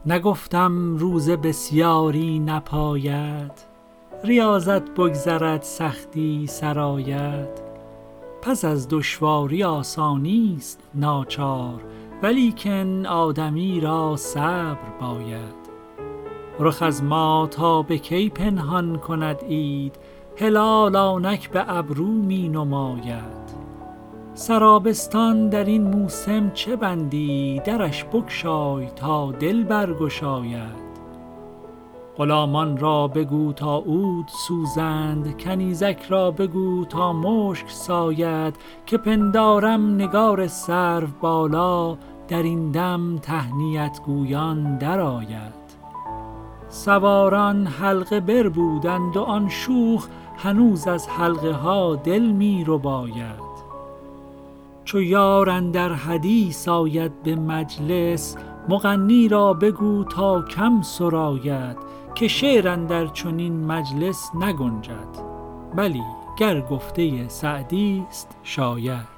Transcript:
نگفتم روز بسیاری نپاید، ریاضت بگذرد سختی سرآید. پس از دشواری آسانی است ناچار، ولیکن آدمی را صبر باید. رخ از ما تا به کی پنهان کند عید، هلال آنک به ابرو می نماید. سرابستان در این موسم چه بندی، درش بگشای تا دل برگشاید. غلامان را بگو تا عود سوزند، کنیزک را بگو تا مشک ساید. که پندارم نگار سرو بالا، در این دم تهنیت گویان درآید. سواران حلقه بربودند و آن شوخ، هنوز از حلقه ها دل می رباید. چو یار اندر حدیث آید به مجلس، مغنی را بگو تا کم سراید. که شعر اندر چنین مجلس نگنجد، بلی گر گفته سعدی است شاید.